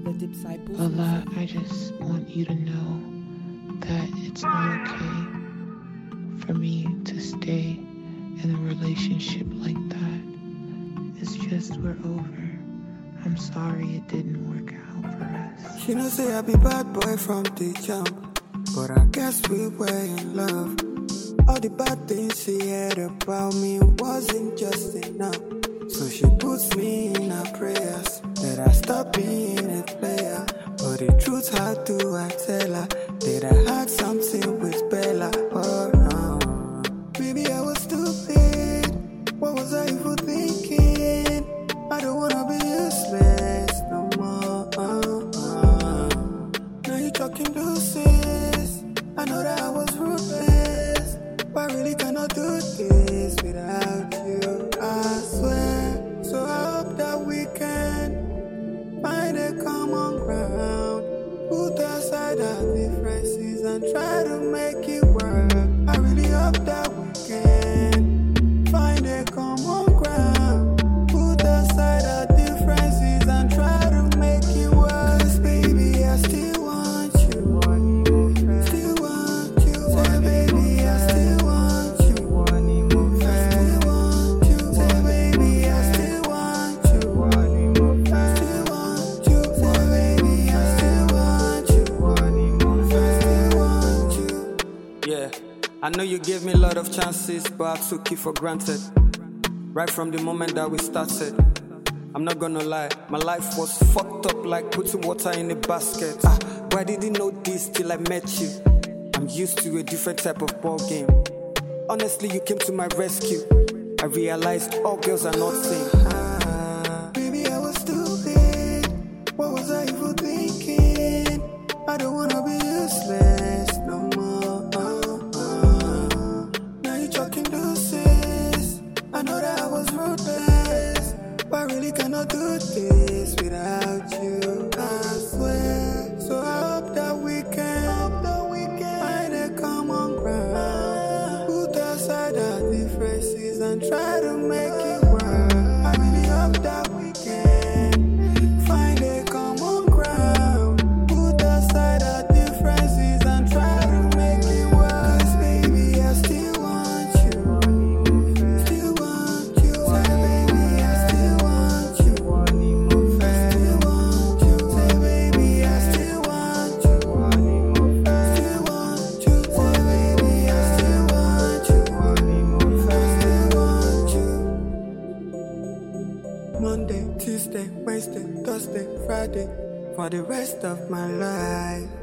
the disciples. Allah, I just want you to know that it's not okay for me to stay in a relationship like that. It's just we're over. I'm sorry it didn't work out for us. She know say I be bad boy from the jump, but I guess we were in love. All the bad things she heard about me wasn't just enough. So she puts me in her prayers that I stop being a player. But the truth, how do I tell her that I had something with Bella? Oh no, maybe I was stupid. What was I even thinking? I don't wanna be useless no more. Now you talking deuces. I know that I was ruthless, but I really cannot do this without you, I swear. So I hope that we can find a common ground, put aside our differences and try to make it work. I really hope that we can find a common ground, put aside our differences and try to make it work. 'Cause baby, I still want you. Still want you. Say baby, I still want you. Still want you. Say baby, I still want you. Still want you. Say baby, I still want you. Still want you. Yeah, I know you gave me a lot of chances, but I took it for granted. Right from the moment that we started, I'm not gonna lie, my life was fucked up like putting water in a basket. But I didn't know this till I met you. I'm used to a different type of ball game. Honestly, you came to my rescue. I realized all girls are not same. Baby, I was stupid. What was I even thinking? I don't wanna be useless no more. Now you're talking deuces. I know that I was ruthless, but I really cannot do this without you, I swear. So I hope that we can find a common ground, put aside our differences and try to make it work. I really hope that we can find a common ground, put aside our differences and try to make it work. 'Cause baby, I still want you. Still want you. Say baby, I still want you. Still want you. Say baby, I still want you. Still want you. Say baby, I still want you. Still want you. Monday, Tuesday, Wednesday, Thursday, Friday, for the rest of my life.